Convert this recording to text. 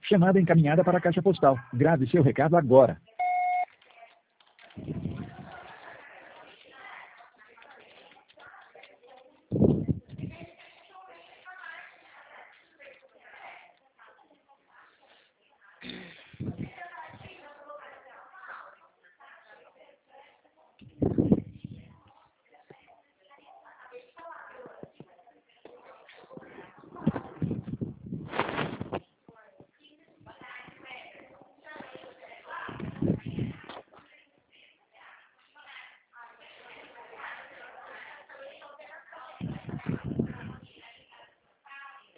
Chamada encaminhada para a caixa postal. Grave seu recado agora.